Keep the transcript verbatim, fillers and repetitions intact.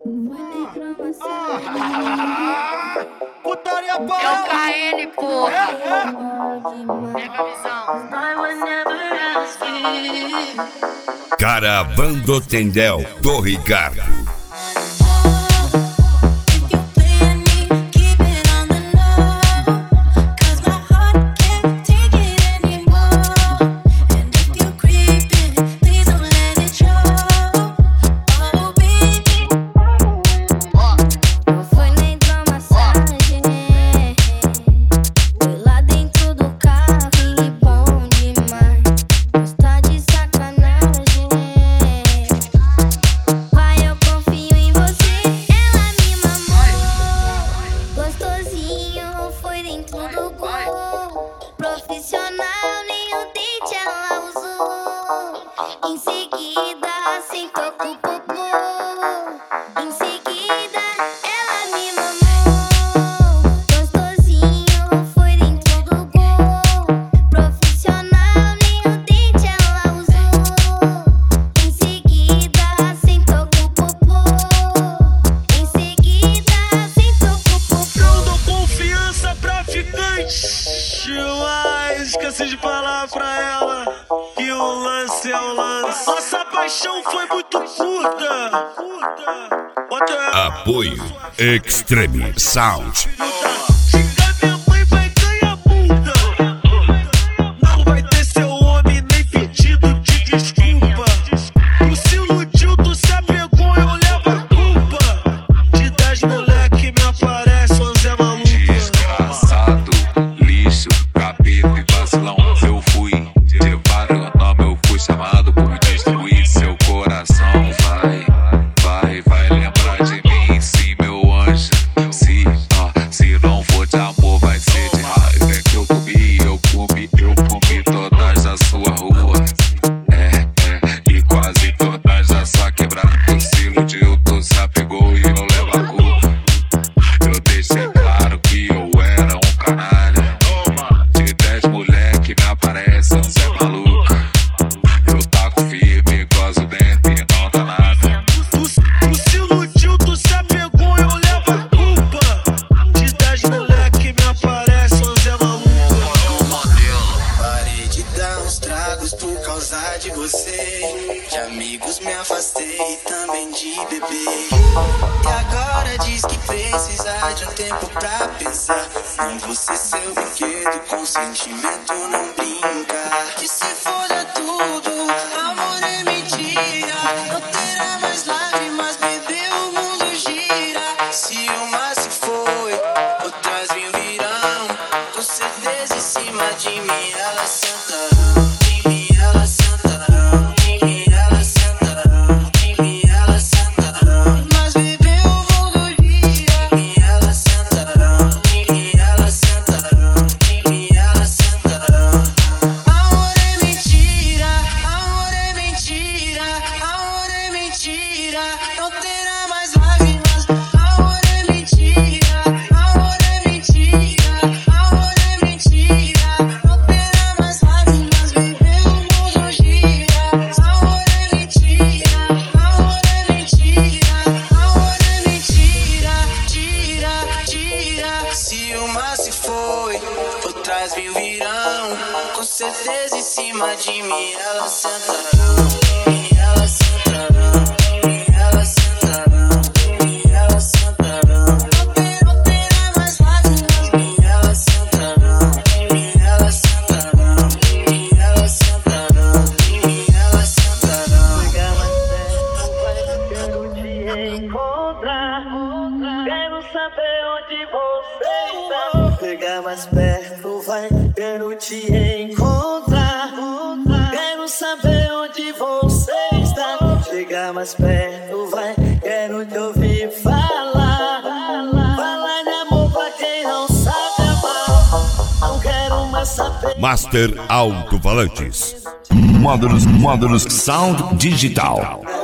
Putaria para É o K N, porra. Pega a visão. Caravana Tendel do Ricardo. Profissional, nem o dente ela usou. Em seguida, sentou com o popô. Em seguida, ela me mamou. Gostosinho, foi dentro do gol. Profissional, nem o dente ela usou. Em seguida, sentou com o popô. Em seguida, sentou com o popô. Eu dou confiança pra ficante. Mas esqueci de falar pra ela que o lance é o lance. Nossa paixão foi muito curta. Apoio Extreme Sound. Xingar minha mãe vai ganhar multa. Não vai ter seu homem nem pedido de desculpa. Tu se iludiu, tu se apegou, eu levo a culpa. De dez moleque me aparece onze é maluco. Desgraçado, lixo, capeta e vacilão. Eu fui de vários nomes, eu fui chamado por destruir seu coração. Vai, vai, vai lembrar de mim, sim, meu anjo. Se, ah, se não for de amor, vai ser de raiva. É que eu comi, eu comi, eu comi todas da sua rua. É, é, e quase todas da sua quebrada. Tu se iludiu, tu se apegou e eu levo a culpa. Eu deixei claro que eu era um canalha. De dez moleque me aparece um Zé Maluca. Eu taco firme, gozo dentro e não dá nada. Tu, tu se iludiu, tu se apegou, eu levo a culpa. De dez moleque me aparece onze é maluco. Parei de dar uns tragos por causa de você. De amigos me afastei e também de beber. E agora diz que precisa de um tempo pra pensar. Em você, seu brinquedo, com sentimento não brinca. Que se foda tudo, amor é mentira. Não terá mais lágrimas, bebê, o mundo gira. Se uma se foi, outras vêm virão. Com certeza em cima de mim ela sentarão. Em mim ela sentarão. Em mim ela sentarão. Em mim ela sentarão. Mas bebê, o mundo gira. Em mim ela sentarão. Em mim ela sentarão. Em mim ela sentarão. Amor é mentira. Amor é mentira. Amor é mentira. Não terá mais lágrimas. Amor é mentira. Amor é mentira. Amor é mentira. Não terá mais lágrimas. Bebê, o mundo gira. Amor é mentira. Amor é mentira. Amor é mentira. Tira, tira. Se uma se foi, outras mil virão. Com certeza em cima de mim elas sentarão. Em mim elas sentarão. Em mim elas sentarão. Em mim elas sentarão. Não ter- não terá mais lágrimas. Em mim elas sentarão. Em mim elas sentarão. Em mim elas sentarão. Em mim elas sentarão. Quero te encontrar. Quero saber onde você está. Chegar mais perto, vai, quero te encontrar. Quero saber onde você está. Chegar mais perto, vai, quero te ouvir falar. Falar de amor pra quem não sabe amar. Não quero mais saber. Master Alto-Falantes. Módulos, módulos Sound Digital.